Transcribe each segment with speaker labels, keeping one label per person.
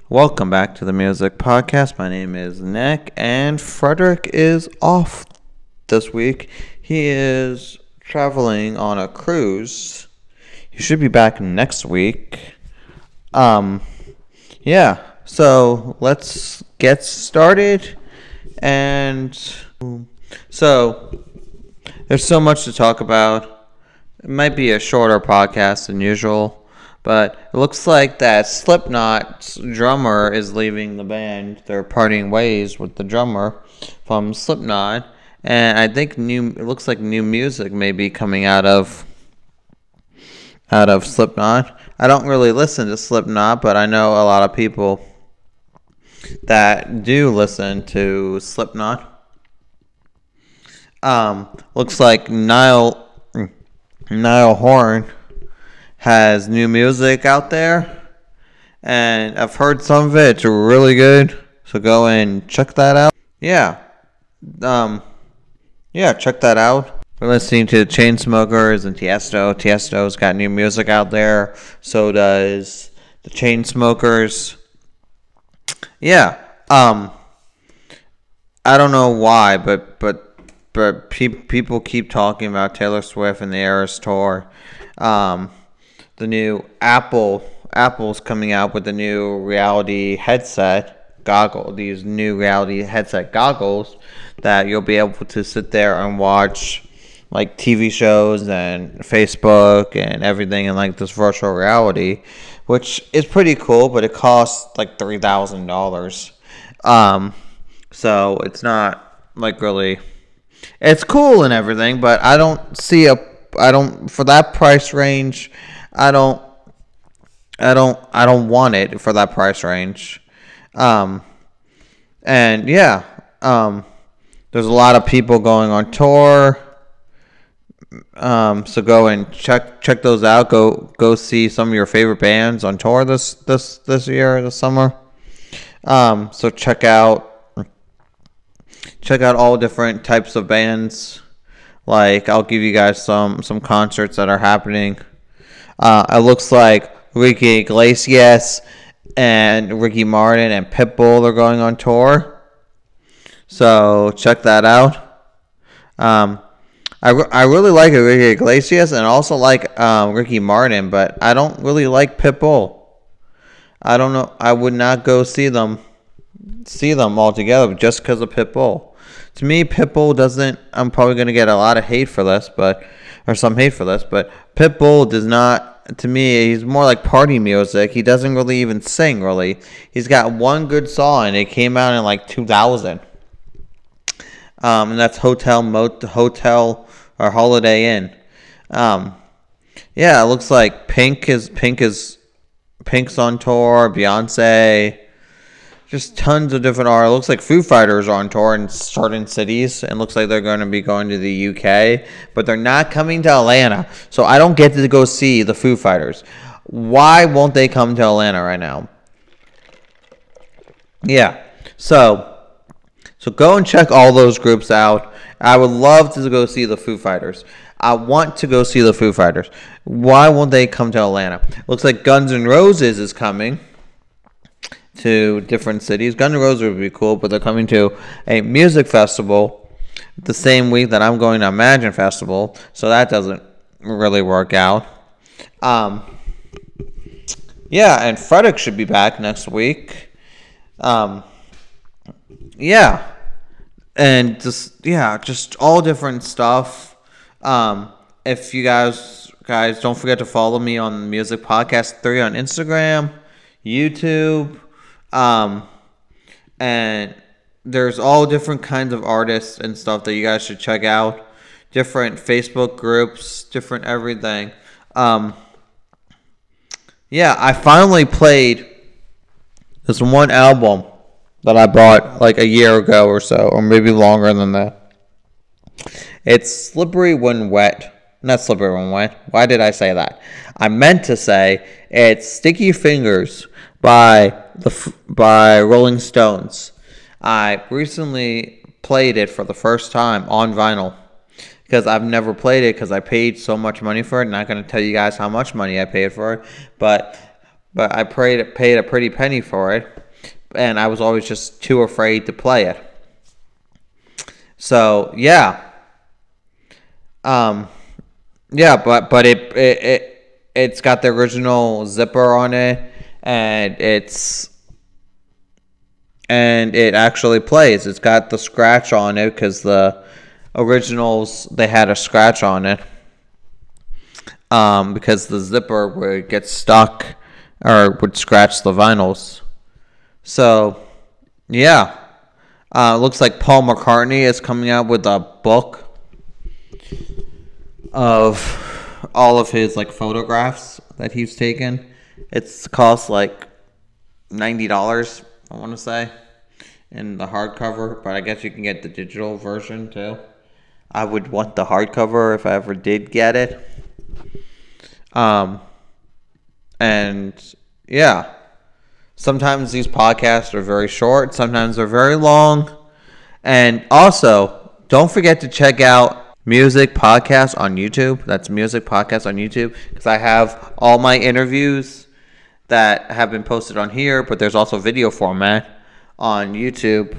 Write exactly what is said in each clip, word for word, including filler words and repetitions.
Speaker 1: Welcome back to the Music Podcast. My name is Nick, and Frederick is off this week. He is traveling on a cruise. He should be back next week. Um, yeah, so let's get started. And so, there's so much to talk about. It might be a shorter podcast than usual. But it looks like that Slipknot's drummer is leaving the band. They're parting ways with the drummer from Slipknot. And I think new it looks like new music may be coming out of out of Slipknot. I don't really listen to Slipknot, but I know a lot of people that do listen to Slipknot. Um, looks like Niall Niall Horan has new music out there, and I've heard some of it. It's really good, so go and check that out. Yeah, um, yeah, check that out. We're listening to the Chainsmokers and Tiesto. Tiesto's got new music out there. So does the Chainsmokers. Yeah, um, I don't know why, but but but pe- people keep talking about Taylor Swift and the Eras Tour. Um. The new Apple, Apple's coming out with the new reality headset goggle. These new reality headset goggles that you'll be able to sit there and watch like T V shows and Facebook and everything in like this virtual reality, which is pretty cool. But it costs like three thousand dollars. Um, so it's not like really. It's cool and everything, but I don't see a. I don't for that price range. I don't, I don't, I don't want it for that price range. Um, and yeah, um, there's a lot of people going on tour. Um, so go and check, check those out. Go, go see some of your favorite bands on tour this, this, this year, this summer. Um, so check out, check out all different types of bands. Like I'll give you guys some, some concerts that are happening. Uh, it looks like Ricky Iglesias and Ricky Martin and Pitbull are going on tour. So check that out. Um, I, re- I really like Ricky Iglesias and also like um, Ricky Martin, but I don't really like Pitbull. I don't know. I would not go see them, see them all together just because of Pitbull. To me, Pitbull doesn't. I'm probably going to get a lot of hate for this, but or some hate for this, but Pitbull does not. To me, he's more like party music. He doesn't really even sing, really. He's got one good song, and it came out in like two thousand. Um, and that's Hotel Mot Hotel or Holiday Inn. Um, yeah, it looks like Pink is Pink is Pink's on tour. Beyonce, just tons of different art. It looks like Foo Fighters are on tour in certain cities, and looks like they're going to be going to the U K, but they're not coming to Atlanta. So I don't get to go see the Foo Fighters. Why won't they come to Atlanta right now? Yeah, so so go and check all those groups out. I would love to go see the Foo Fighters. I want to go see the Foo Fighters. Why won't they come to Atlanta? Looks like Guns N' Roses is coming to different cities. Guns N' Roses would be cool, but they're coming to a music festival the same week that I'm going to Imagine Festival, so that doesn't really work out. Um, yeah, and Frederick should be back next week. Um, yeah, and just yeah, just all different stuff. Um, if you guys guys don't forget to follow me on Music Podcast three on Instagram, YouTube. Um, and there's all different kinds of artists and stuff that you guys should check out. Different Facebook groups, different everything. Um, yeah, I finally played this one album that I bought like a year ago or so, or maybe longer than that. It's Slippery When Wet. Not Slippery When Wet. Why did I say that? I meant to say it's Sticky Fingers by the by Rolling Stones. I recently played it for the first time on vinyl because I've never played it because I paid so much money for it. I'm not going to tell you guys how much money I paid for it, but but I paid paid a pretty penny for it. and I was always just too afraid to play it. So yeah, um, yeah, but but it it, it it's got the original zipper on it, and it's and it actually plays. It's got the scratch on it because the originals, they had a scratch on it, um, because the zipper would get stuck or would scratch the vinyls. So yeah. Uh, looks like Paul McCartney is coming out with a book of all of his like photographs that he's taken. It's cost like ninety dollars, I want to say, in the hardcover, but I guess you can get the digital version too. I would want the hardcover if I ever did get it. Um, and yeah. Sometimes these podcasts are very short. Sometimes they're very long. And also, don't forget to check out Music Podcast on YouTube. That's Music Podcast on YouTube. Because I have all my interviews that have been posted on here. But there's also video format on YouTube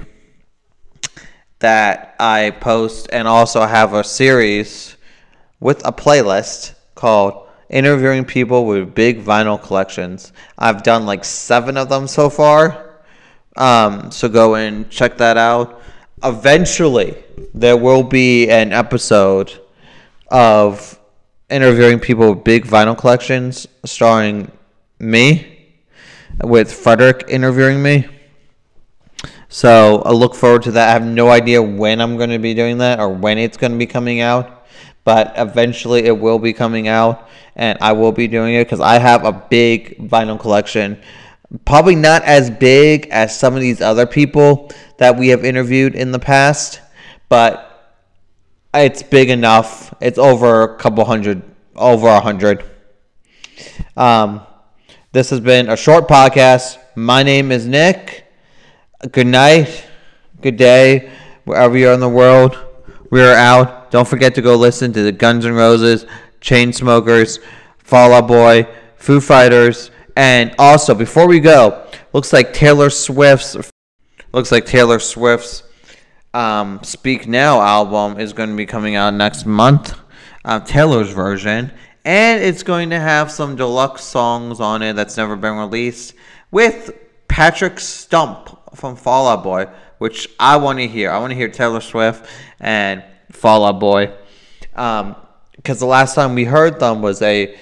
Speaker 1: that I post. And also have a series with a playlist called Interviewing People with Big Vinyl Collections. I've done like seven of them so far. Um, so go and check that out. Eventually, there will be an episode of Interviewing People with Big Vinyl Collections starring me, with Frederick interviewing me. So I look forward to that. I have no idea when I'm going to be doing that or when it's going to be coming out. But eventually it will be coming out, and I will be doing it because I have a big vinyl collection. Probably not as big as some of these other people that we have interviewed in the past, but it's big enough. It's over a couple hundred, over a hundred. Um, this has been a short podcast. My name is Nick. Good night, good day, wherever you are in the world. We are out. Don't forget to go listen to the Guns N' Roses, Chainsmokers, Fall Out Boy, Foo Fighters, and also before we go, looks like Taylor Swift's looks like Taylor Swift's um, Speak Now album is going to be coming out next month, uh, Taylor's version, and it's going to have some deluxe songs on it that's never been released with Patrick Stump from Fall Out Boy, which I want to hear. I want to hear Taylor Swift and Fall Out Boy, um, because the last time we heard them was a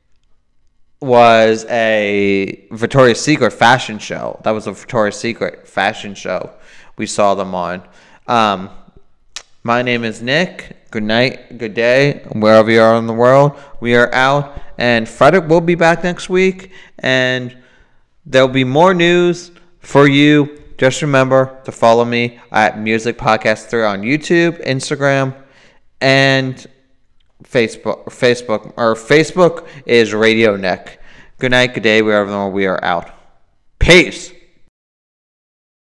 Speaker 1: was a Victoria's Secret fashion show. That was a Victoria's Secret fashion show we saw them on. Um, my name is Nick. Good night, good day, wherever you are in the world. We are out, and Frederick will be back next week, and there'll be more news for you. Just remember to follow me at Music Podcast three on YouTube, Instagram, and Facebook. Facebook or Facebook is Radio Nick. Good night, good day, wherever we are out. Peace.